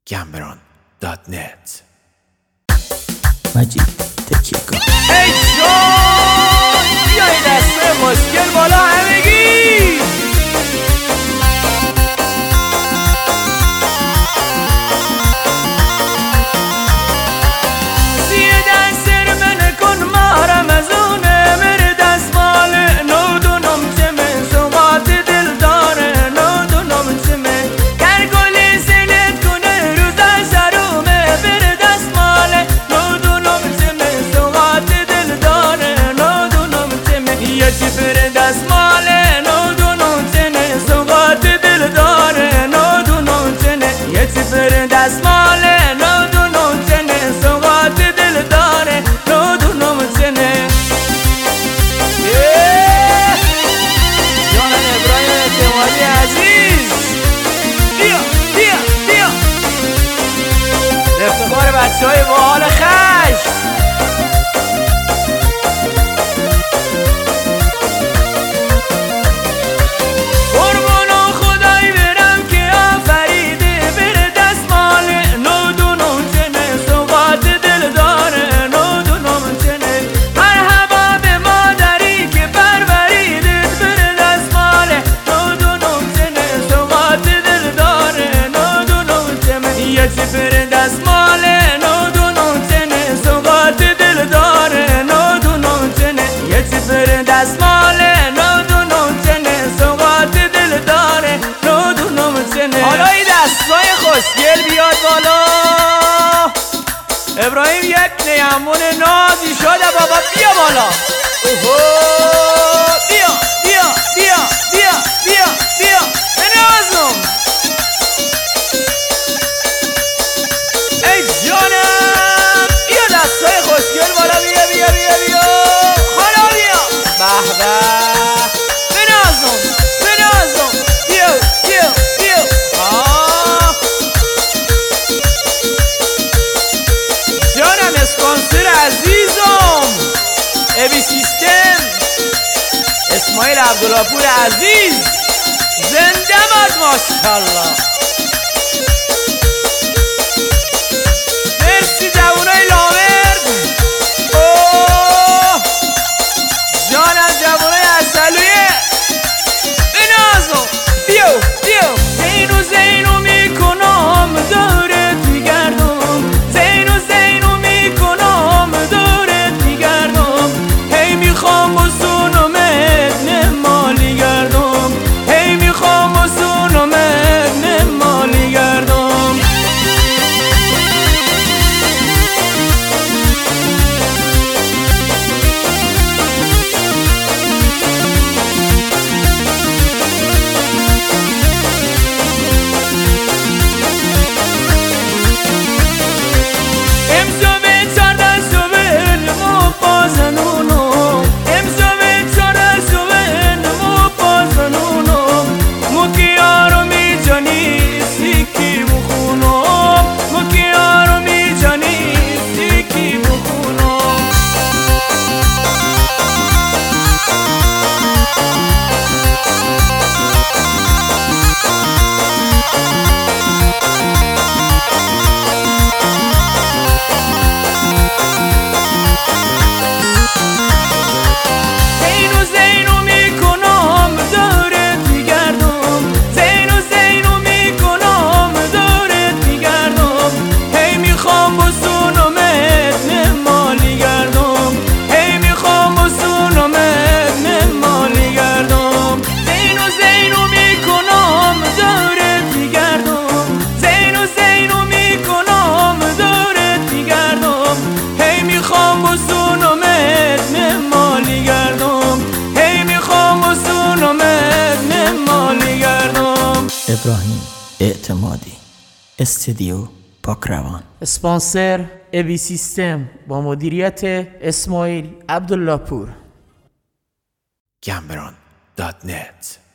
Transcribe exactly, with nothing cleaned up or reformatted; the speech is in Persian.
گمبران دات نت. مجید تکیه کن. ای جان بیایی دسته مشکل بالا همگی. سی دستر من کن مارم از اونه مر دست مال نودونم چمه سوقات دل داره نودونم چمه گر گلی سیلت کنه روزا سرومه بر دست مال نودونم چمه سوقات دل داره نودونم چمه یه چی بر دست مال نودونم چنه سوقات دل داره نودونم چنه یه چی بر دست مال نودونم چنه سوقات دل داره نودونم چنه جانم ابراهیم اعتمادی عزیز بیا بیا بیا افتخار بچه های با حال خشم. قربان خدای برم که آفریده بر دست مال نودونم چنه سوقات دل داره نودونم چنه مرحبا به مادری که پروریده بر دست مال نودونم چنه سوقات دل داره نودونم چنه یه چی بر دست مال نودونم چنه سوقات دل داره نودونم چنه یه چی بر دست مال نودونم چنه سوقات دل داره نودونم چنه. حالا این دستای خوشگل بیاد بالا. ابراهیم یک نیمون نازی شده بابا بیا بالا. اوهو بیا بیا بیا بیا بیا بیا بنازم. ای جانم بیا دستای خوشگل بالا بیا بیا بیا بیا حالا بیا به به بنازم بنازم بیا بیا بیا آه جانم اسپانسر عزیزم ابی سیستم اسماعیل عبداللهپور عزیز زنده باد ماشاءالله. مرسی جوانای لامرد. اوه جانم جوانای عسلویه بنازم بیو بیو زینو زینو میکنم دورت میگردم زینو زینو میکنم دورت میگردم هی میخوام بسونمت نمالی گردم هی میخوام بسونمت نمالی گردم. ابراهیم اعتمادی استودیو پاکروان. اسپانسر ابی سیستم با مدیریت اسماعیل عبداللهپور. گمبران دات نت.